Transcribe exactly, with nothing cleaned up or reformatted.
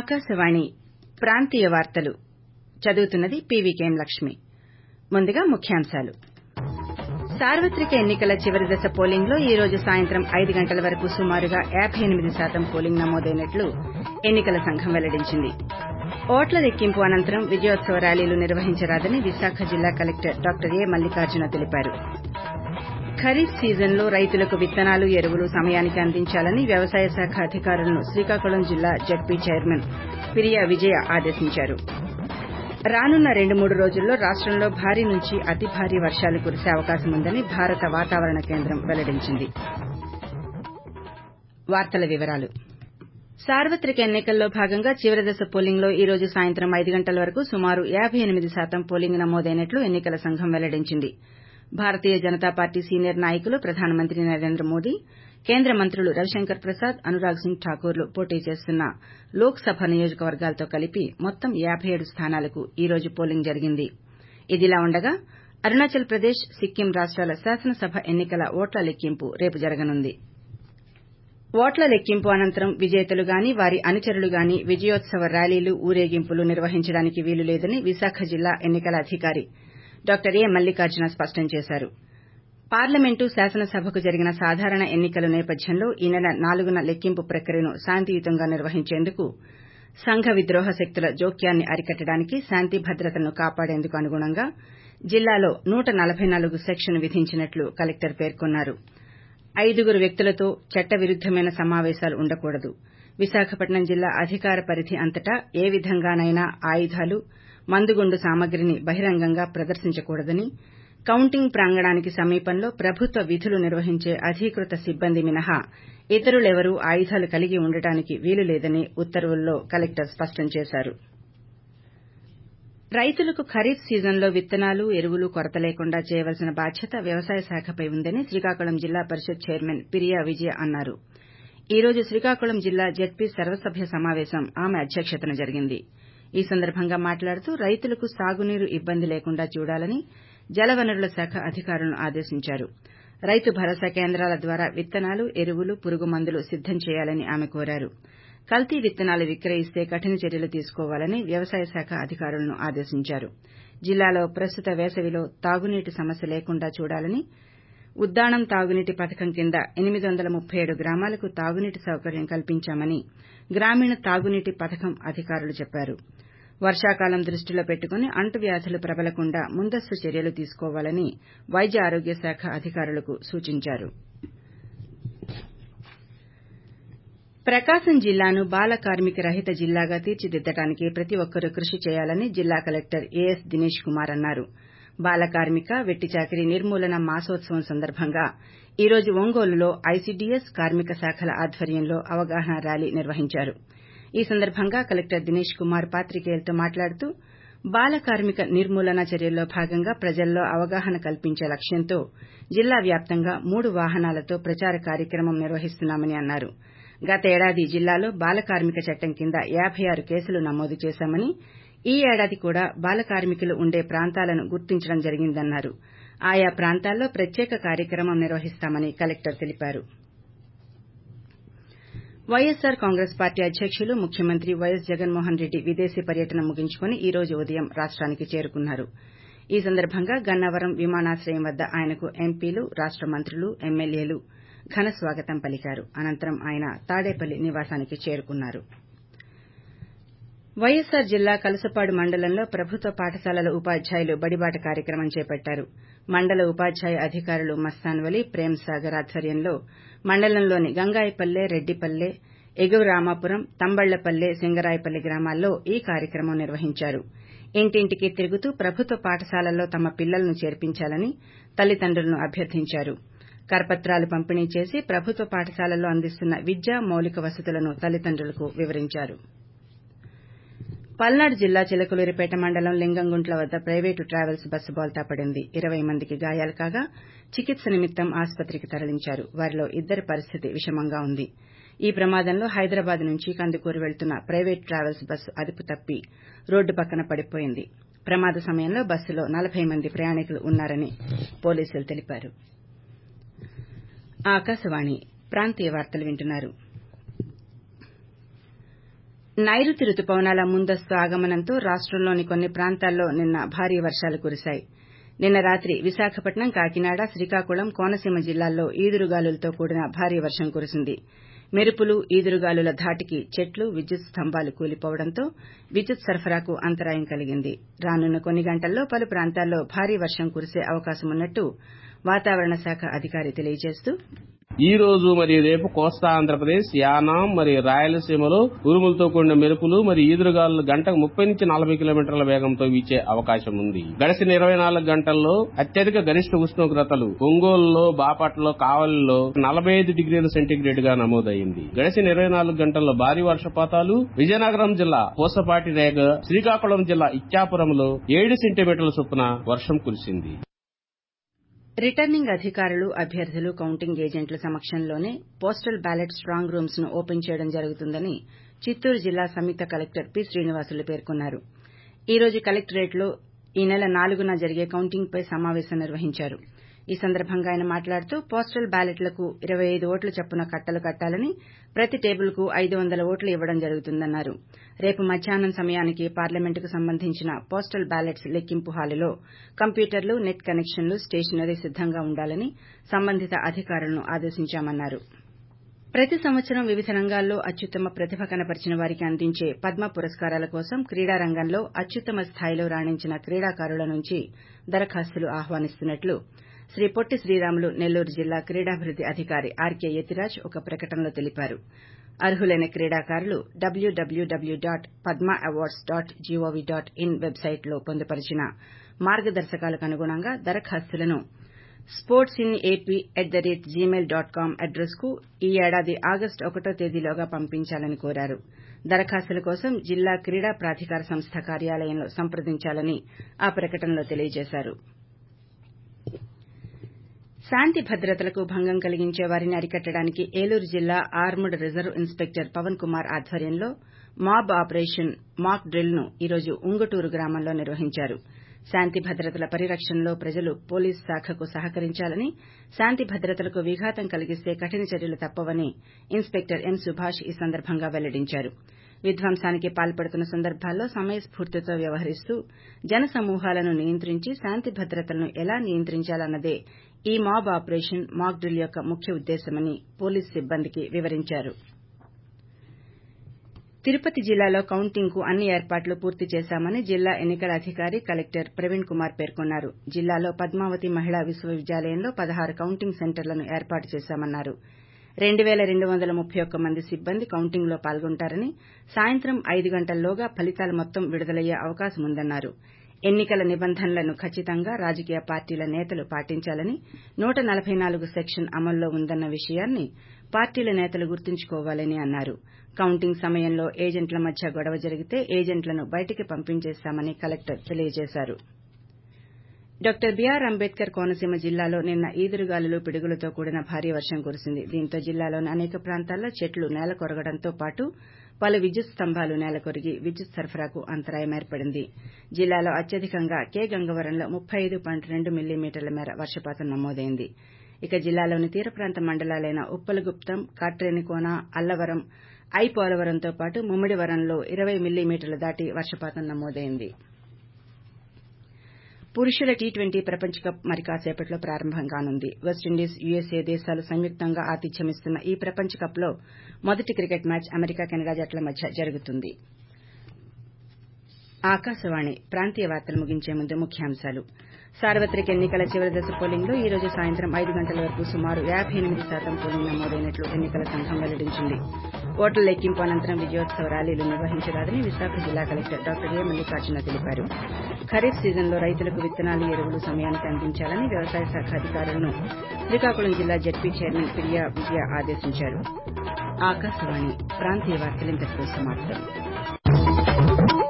ఆకాశవాణి ప్రాంతీయ వార్తలు చదువుతున్నది పీవీకేఎం లక్ష్మి ముందుగా ముఖ్యాంశాలు సార్వత్రిక ఎన్నికల చివరి దశ పోలింగ్లో ఈ రోజు సాయంత్రం ఐదు గంటల వరకు సుమారుగా యాబై ఎనిమిది శాతం పోలింగ్ నమోదైనట్లు ఎన్నికల సంఘం వెల్లడించింది ఓట్ల లెక్కింపు అనంతరం విజయోత్సవ ర్యాలీలు నిర్వహించరాదని విశాఖ జిల్లా కలెక్టర్ డాక్టర్ ఏ మల్లికార్జున తెలిపారు ఖరీఫ్ సీజన్లో రైతులకు విత్తనాలు ఎరువులు సమయానికి అందించాలని వ్యవసాయ శాఖ అధికారులను శ్రీకాకుళం జిల్లా జడ్పీ చైర్మన్ పిరియా విజయ ఆదేశించారు రానున్న రెండు మూడు రోజుల్లో రాష్టంలో భారీ నుంచి అతి భారీ వర్షాలు కురిసే అవకాశం ఉందని భారత వాతావరణ కేంద్రం వెల్లడించింది సార్వత్రిక ఎన్నికల్లో భాగంగా చివరి దశ పోలింగ్లో ఈ రోజు సాయంత్రం ఐదు గంటల వరకు సుమారు యాబై ఎనిమిది శాతం పోలింగ్ నమోదైనట్లు ఎన్నికల సంఘం వెల్లడించింది భారతీయ జనతా పార్టీ సీనియర్ నాయకులు ప్రధానమంత్రి నరేంద్ర మోదీ కేంద్ర మంత్రులు రవిశంకర్ ప్రసాద్ అనురాగ్ సింగ్ ఠాకూర్లు పోటీ చేస్తున్న లోక్ సభ నియోజకవర్గాలతో కలిపి మొత్తం యాబై ఏడు స్థానాలకు ఈ రోజు పోలింగ్ జరిగింది ఇదిలా ఉండగా అరుణాచల్ ప్రదేశ్ సిక్కిం రాష్టాల శాసనసభ ఎన్నికల ఓట్ల లెక్కింపు రేపు జరగనుంది ఓట్ల లెక్కింపు అనంతరం విజేతలు గాని వారి అనుచరులు గాని విజయోత్సవ ర్యాలీలు ఊరేగింపులు నిర్వహించడానికి వీలు లేదని విశాఖ జిల్లా ఎన్నికల అధికారి డాక్టర్ ఏ మల్లికార్జున స్పష్టం చేశారు పార్లమెంటు శాసనసభకు జరిగిన సాధారణ ఎన్నికల నేపథ్యంలో ఈ నెల నాలుగున లెక్కింపు ప్రక్రియను శాంతియుతంగా నిర్వహించేందుకు సంఘ విద్రోహ శక్తుల జోక్యాన్ని అరికట్టడానికి శాంతి భద్రతలను కాపాడేందుకు అనుగుణంగా జిల్లాలో నూట నలబై నాలుగు సెక్షన్ విధించినట్లు కలెక్టర్ పేర్కొన్నారు ఐదుగురు వ్యక్తులతో చట్టవిరుద్దమైన సమావేశాలు ఉండకూడదు విశాఖపట్నం జిల్లా అధికార పరిధి అంతటా ఏ విధంగానైనా ఆయుధాలు మందుగుండు సామగ్రిని బహిరంగంగా ప్రదర్శించకూడదని కౌంటింగ్ ప్రాంగణానికి సమీపంలో ప్రభుత్వ విధులు నిర్వహించే అధీకృత సిబ్బంది మినహా ఇతరులెవరూ ఆయుధాలు కలిగి ఉండటానికి వీలు లేదని ఉత్తర్వుల్లో కలెక్టర్ స్పష్టం చేశారు రైతులకు ఖరీఫ్ సీజన్లో విత్తనాలు ఎరువులు కొరత లేకుండా చేయవలసిన బాధ్యత వ్యవసాయ శాఖపై ఉందని శ్రీకాకుళం జిల్లా పరిషత్ చైర్మన్ పిరియా విజయ అన్నారు ఈ రోజు శ్రీకాకుళం జిల్లా జడ్పీ సర్వసభ్య సమావేశం ఆమె అధ్యక్షతన జరిగింది ఈ సందర్భంగా మాట్లాడుతూ రైతులకు సాగునీరు ఇబ్బంది లేకుండా చూడాలని జలవనరుల శాఖ అధికారులను ఆదేశించారు రైతు భరోసా కేంద్రాల ద్వారా విత్తనాలు ఎరువులు పురుగు మందులు సిద్దం చేయాలని ఆమె కోరారు కల్తీ విత్తనాలు విక్రయిస్తే కఠిన చర్యలు తీసుకోవాలని వ్యవసాయ శాఖ అధికారులను ఆదేశించారు జిల్లాలో ప్రస్తుత వేసవిలో తాగునీటి సమస్య లేకుండా చూడాలని ఉద్దానం తాగునీటి పథకం కింద ఎనిమిది వందల ముప్పై ఏడు గ్రామాలకు తాగునీటి సౌకర్యం కల్పించామని గ్రామీణ తాగునీటి పథకం అధికారులు చెప్పారు వర్షాకాలం దృష్టిలో పెట్టుకుని అంటువ్యాధులు ప్రబలకుండా ముందస్తు చర్యలు తీసుకోవాలని వైద్య ఆరోగ్య శాఖ అధికారులకు సూచించారు ప్రకాశం జిల్లాను బాల కార్మిక రహిత జిల్లాగా తీర్చిదిద్దడానికి ప్రతి ఒక్కరూ కృషి చేయాలని జిల్లా కలెక్టర్ ఏఎస్ దినేష్ కుమార్ అన్నారు బాల కార్మిక వెట్టి చాకిరీ నిర్మూలన మాసోత్సవం సందర్భంగా ఈ రోజు ఒంగోలులో ఐసీడీఎస్ కార్మిక శాఖల ఆధ్వర్యంలో అవగాహన ర్యాలీ నిర్వహించారు ఈ సందర్భంగా కలెక్టర్ దినేష్ కుమార్ పాత్రికేయులతో మాట్లాడుతూ బాల కార్మిక నిర్మూలన చర్యల్లో భాగంగా ప్రజల్లో అవగాహన కల్పించే లక్ష్యంతో జిల్లా వ్యాప్తంగా మూడు వాహనాలతో ప్రచార కార్యక్రమం నిర్వహిస్తున్నామని అన్నారు గత ఏడాది జిల్లాలో బాల కార్మిక చట్టం కింద యాబై ఆరు కేసులు నమోదు చేశామని ఈ ఏడాది కూడా బాల కార్మికులు ఉండే ప్రాంతాలను గుర్తించడం జరిగిందన్నారు ఆయా ప్రాంతాల్లో ప్రత్యేక కార్యక్రమం నిర్వహిస్తామని కలెక్టర్ తెలిపారు వైఎస్సార్ కాంగ్రెస్ పార్టీ అధ్యకులు ముఖ్యమంత్రి వైఎస్ జగన్మోహన్ రెడ్డి విదేశీ పర్యటన ముగించుకుని ఈ రోజు ఉదయం రాష్టానికి చేరుకున్నారు ఈ సందర్భంగా గన్నవరం విమానాశ్రయం వద్ద ఆయనకు ఎంపీలు రాష్ట మంత్రులు ఎమ్మెల్యేలు ఘన స్వాగతం పలికారు అనంతరం ఆయన తాడేపల్లి నివాసానికి చేరుకున్నారు వైఎస్సార్ జిల్లా కలసపాడు మండలంలో ప్రభుత్వ పాఠశాలల ఉపాధ్యాయులు బడిబాట కార్యక్రమం చేపట్టారు మండల ఉపాధ్యాయ అధికారులు మస్తాన్ వలి ప్రేమ్ సాగర్ ఆధ్వర్యంలో మండలంలోని గంగాయపల్లె రెడ్డిపల్లె ఎగువ రామాపురం తంబళ్లపల్లె సింగరాయపల్లి గ్రామాల్లో ఈ కార్యక్రమం నిర్వహించారు ఇంటింటికి తిరుగుతూ ప్రభుత్వ పాఠశాలల్లో తమ పిల్లలను చేర్పించాలని తల్లిదండ్రులను అభ్యర్థించారు కరపత్రాలు పంపిణీ చేసి ప్రభుత్వ పాఠశాలల్లో అందిస్తున్న విద్యా మౌలిక వసతులను తల్లిదండ్రులకు వివరించారు పల్నాడు జిల్లా చిలకలూరిపేట మండలం లింగంగుంట్ల వద్ద ప్రైవేటు ట్రావెల్స్ బస్సు బోల్తా పడింది ఇరవై మందికి గాయాలు కాగా చికిత్స నిమిత్తం ఆసుపత్రికి తరలించారు వారిలో ఇద్దరి పరిస్థితి విషమంగా ఉంది ఈ ప్రమాదంలో హైదరాబాద్ నుంచి కందుకూరు వెళ్తున్న ప్రైవేటు ట్రావెల్స్ బస్సు అదుపు తప్పి రోడ్డు పక్కన పడిపోయింది ప్రమాద సమయంలో బస్సులో నలబై మంది ప్రయాణికులు ఉన్నారని పోలీసులు తెలిపారు ఆకాశవాణి ప్రాంతీయ వార్తలు వింటున్నారు నైరుతి రుతుపవనాల ముందస్తు ఆగమనంతో రాష్టంలోని కొన్ని ప్రాంతాల్లో నిన్న భారీ వర్షాలు కురిశాయి. నిన్న రాత్రి విశాఖపట్నం, కాకినాడ, శ్రీకాకుళం, కోనసీమ జిల్లాల్లో ఈదురుగాలులతో కూడిన భారీ వర్షం కురిసింది. మెరుపులు, ఈదురుగాలుల ధాటికి చెట్లు, విద్యుత్ స్తంభాలు కూలిపోవడంతో విద్యుత్ సరఫరాకు అంతరాయం కలిగింది. రానున్న కొన్ని గంటల్లో పలు ప్రాంతాల్లో భారీ వర్షం కురిసే అవకాశమున్నట్టు వాతావరణ శాఖ అధికారి తెలియజేస్తూ ఈ రోజు మరియు రేపు కోస్తా ఆంధ్రప్రదేశ్, యానాం మరియు రాయలసీమలో ఉరుములతో కూడిన మెరుపులు మరియు ఈదురుగాలులు గంటకు ముప్పై నుంచి నలభై కిలోమీటర్ల వేగంతో వీచే అవకాశం ఉంది. గడిచిన ఇరవై నాలుగు గంటల్లో అత్యధిక గరిష్ట ఉష్ణోగ్రతలు ఒంగోలులో, బాపట్లలో, కావలిలో నలభై ఐదు డిగ్రీల సెంటీగ్రేడ్ గా నమోదైంది. గడిచిన ఇరవై నాలుగు గంటల్లో భారీ వర్షపాతాలు విజయనగరం జిల్లా పూసపాటి రేగ, శ్రీకాకుళం జిల్లా ఇచ్చాపురంలో ఏడు సెంటీమీటర్ల చొప్పున వర్షం కురిసింది. రిటర్నింగ్ అధికారులు, అభ్యర్థులు, కౌంటింగ్ ఏజెంట్ల సమక్షంలోనే పోస్టల్ బ్యాలెట్ స్టాంగ్ రూమ్స్ ను ఓపెన్ చేయడం జరుగుతుందని చిత్తూరు జిల్లా సంయుక్త కలెక్టర్ పి శ్రీనివాసులు పేర్కొన్నారు. ఈ రోజు కలెక్టరేట్లో ఈ నెల నాలుగున జరిగే కౌంటింగ్పై సమావేశం నిర్వహించారు. ఈ సందర్భంగా ఆయన మాట్లాడుతూ పోస్టల్ బ్యాలెట్లకు ఇరవై ఐదు ఓట్ల చొప్పున కట్టలు కట్టాలని, ప్రతి టేబుల్కు ఐదు వందల ఓట్లు ఇవ్వడం జరుగుతుందన్నారు. రేపు మధ్యాహ్నం సమయానికి పార్లమెంటుకు సంబంధించిన పోస్టల్ బ్యాలెట్స్ లెక్కింపు హాలులో కంప్యూటర్లు, నెట్ కనెక్షన్లు, స్టేషనరీ సిద్దంగా ఉండాలని సంబంధిత అధికారులను ఆదేశించామన్నారు. ప్రతి సంవత్సరం వివిధ రంగాల్లో అత్యుత్తమ ప్రతిభ కనబరిచిన వారికి అందించే పద్మ పురస్కారాల కోసం క్రీడా రంగంలో అత్యుత్తమ స్థాయిలో రాణించిన క్రీడాకారుల నుంచి దరఖాస్తులు ఆహ్వానిస్తున్నట్లు శ్రీ పొట్టి శ్రీరాములు నెల్లూరు జిల్లా క్రీడాభివృద్ది అధికారి ఆర్కే యతిరాజ్ ఒక ప్రకటనలో తెలిపారు. అర్హులైన క్రీడాకారులు డబ్ల్యూడబ్ల్యూడబ్ల్యూ dot Padma awards dot gov dot in వెబ్సైట్లో పొందుపరిచిన మార్గదర్శకాలకు అనుగుణంగా దరఖాస్తులను sports in AP at the rate Gmail dot com address కు ఈ ఏడాది ఆగస్టు ఒకటో తేదీలోగా పంపించాలని కోరారు. దరఖాస్తుల కోసం జిల్లా క్రీడా ప్రాధికార సంస్థ కార్యాలయంలో సంప్రదించాలని ఆ ప్రకటనలో తెలియజేశారు. శాంతి భద్రతలకు భంగం కలిగించే వారిని అరికట్టడానికి ఏలూరు జిల్లా armed reserve inspector Pavan Kumar ఆధ్వర్యంలో మాబ్ ఆపరేషన్ మాక్ డ్రిల్ ను ఈ రోజు ఉంగుటూరు గ్రామంలో నిర్వహించారు. శాంతి భద్రతల పరిరక్షణలో ప్రజలు పోలీసు శాఖకు సహకరించాలని, శాంతి భద్రతలకు విఘాతం కలిగిస్తే కఠిన చర్యలు తప్పవని ఇన్స్పెక్టర్ ఎం సుభాష్ ఈ సందర్భంగా వెల్లడించారు. విధ్వంసానికి పాల్పడుతున్న సందర్భాల్లో సమయస్ఫూర్తితో వ్యవహరిస్తూ జనసమూహాలను నియంత్రించి శాంతి భద్రతలను ఎలా నియంత్రించాలన్నదే ఈ మాబ్ ఆపరేషన్ మాక్ డ్రిల్ యొక్క ముఖ్య ఉద్దేశమని పోలీసు సిబ్బందికి వివరించారు. తిరుపతి జిల్లాలో కౌంటింగ్ కు అన్ని ఏర్పాట్లు పూర్తి చేశామని జిల్లా ఎన్నికల అధికారి కలెక్టర్ ప్రవీణ్ కుమార్ పేర్కొన్నారు. జిల్లాలో పద్మావతి మహిళా విశ్వవిద్యాలయంలో పదహారు కౌంటింగ్ సెంటర్లను ఏర్పాటు చేశామన్నారు. రెండు పేల రెండు వందల ముప్పై ఒక్క మంది సిబ్బంది కౌంటింగ్లో పాల్గొంటారని, సాయంత్రం ఐదు గంటల్లోగా ఫలితాలు మొత్తం విడుదలయ్యే అవకాశముందన్నారు. ఎన్నికల నిబంధనలను ఖచ్చితంగా రాజకీయ పార్టీల నేతలు పాటించాలని, నూట నలభై నాలుగు సెక్షన్ అమల్లో ఉందన్న విషయాన్ని పార్టీల నేతలు గుర్తుంచుకోవాలని అన్నారు. కౌంటింగ్ సమయంలో ఏజెంట్ల మధ్య గొడవ జరిగితే ఏజెంట్లను బయటికి పంపించేస్తామని కలెక్టర్ తెలియజేశారు. డాక్టర్ బీఆర్ అంబేద్కర్ కోనసీమ జిల్లాలో నిన్న ఈదురుగాలులు, పిడుగులతో కూడిన భారీ వర్షం కురిసింది. దీంతో జిల్లాలోని అనేక ప్రాంతాల్లో చెట్లు నేలకొరగడంతో పాటు పలు విద్యుత్ స్తంభాలు నేలకొరిగి విద్యుత్ సరఫరాకు అంతరాయం ఏర్పడింది. జిల్లాలో అత్యధికంగా కె గంగవరంలో ముప్పై ఐదు పాయింట్ రెండు మిల్లీమీటర్ల మేర వర్షపాతం నమోదైంది. ఇక జిల్లాలోని తీర ప్రాంత మండలాలైన ఉప్పలగుప్తం, కాట్రేనికోన, అల్లవరం, ఐ పోలవరంతో పాటు ముమ్మిడివరంలో ఇరవై మిల్లీమీటర్లు దాటి వర్షపాతం నమోదైంది. పురుషుల టీ ట్వంటీ ప్రపంచ కప్ మరి కాసేపట్లో ప్రారంభం కానుంది. వెస్టిండీస్, యూఎస్ఏ దేశాలు సంయుక్తంగా ఆతిథ్యమిస్తున్న ఈ ప్రపంచ కప్లో మొదటి క్రికెట్ మ్యాచ్ అమెరికా, కెనడా జట్ల మధ్య జరుగుతుంది. ఆకాశవాణి ప్రాంతీయ వార్తలు ముగించే ముందు ముఖ్యాంశాలు. సార్వత్రిక ఎన్నికల చివరి దశ పోలింగ్లో ఈ రోజు సాయంత్రం ఐదు గంటల వరకు సుమారు యాబై ఎనిమిది శాతం పోలింగ్ నమోదైనట్లు ఎన్నికల సంఘం వెల్లడించింది. ఓట్ల లెక్కింపు అనంతరం విజయోత్సవ ర్యాలీలు నిర్వహించరాదని విశాఖ జిల్లా కలెక్టర్ డాక్టర్ ఏ మల్లికార్జున తెలిపారు. ఖరీఫ్ సీజన్లో రైతులకు విత్తనాలు, ఎరువులు సమయానికి అందించాలని వ్యవసాయ శాఖ అధికారులను శ్రీకాకుళం జిల్లా జెడ్పీ చైర్మన్ పిరియా విజయ ఆదేశించారు. ఆకాశవాణి ప్రాంతీయ వార్తలు ఇంతటితో సమాప్తం.